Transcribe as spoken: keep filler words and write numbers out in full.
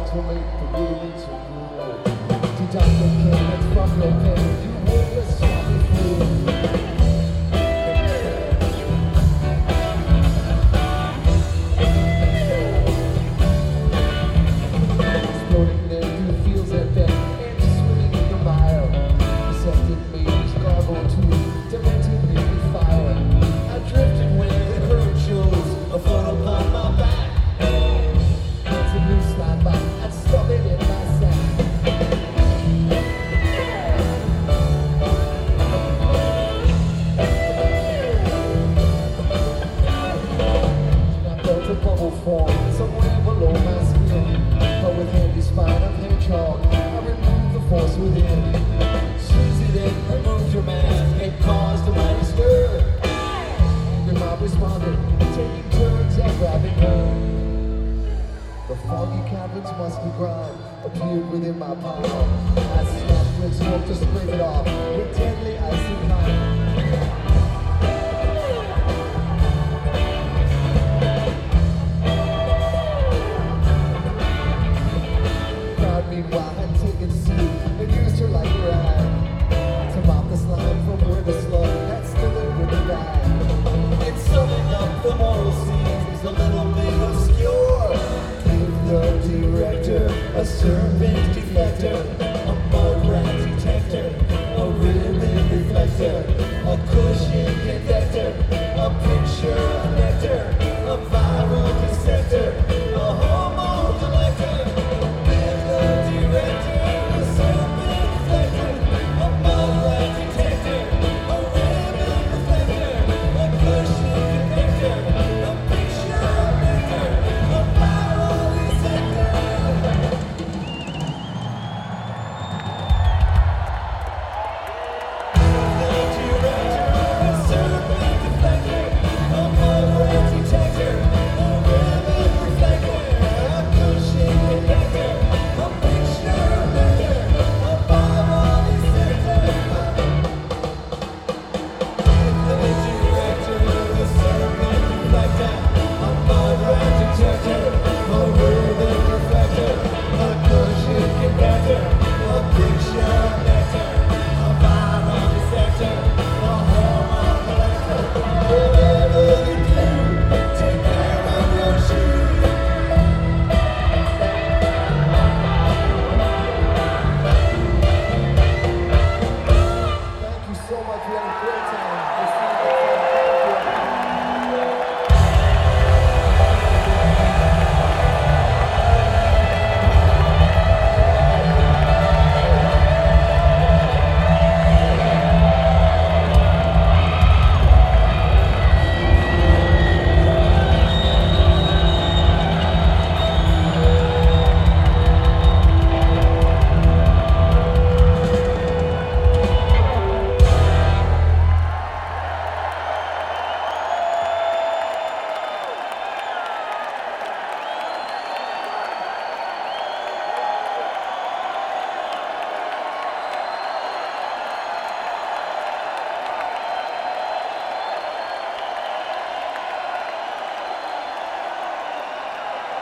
to make the really to grow. Deduct the payments from your pain, you worthless sorry fool. Exploding there through fields at that and swimming in the mire. Deceptive maze, garbled to demented nearly fire. I drifted where the current shows a float upon my back. That's a new slide by, I'd stuff it in my sack. I felt a bubble form somewhere below my skin. But with handy spine of hedgehog, I removed the force within. Squeeze it in, remove your mask, it caused a mighty stir. The mob responded, taking turns at grabbing her. The foggy cavern's musky grime appeared within my palm. I snapped with smoke to scrape it off with deadly icy kind. Crowd meanwhile had taken seat and used her like a rag to mop the slime from where the slug had slithered with the bag. It's summing up the moral scenes a little bit obscure. Give the director a serpent deflector.